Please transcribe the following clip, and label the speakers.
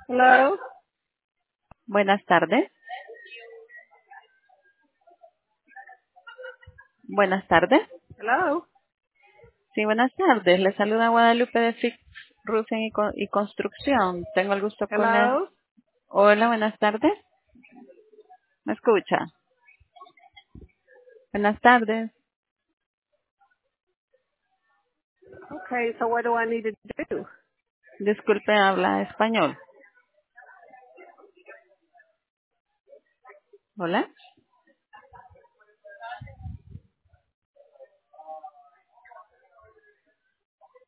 Speaker 1: Hello.
Speaker 2: Buenas tardes. Buenas tardes.
Speaker 1: Hello.
Speaker 2: Sí, buenas tardes. Le saluda Guadalupe de Fix Roofing y Construcción. Tengo el gusto con él.
Speaker 1: Hello.
Speaker 2: Hola, buenas tardes. ¿Me escucha? Buenas tardes.
Speaker 1: Okay, so what do I need to do?
Speaker 2: Disculpe, habla español. Hola.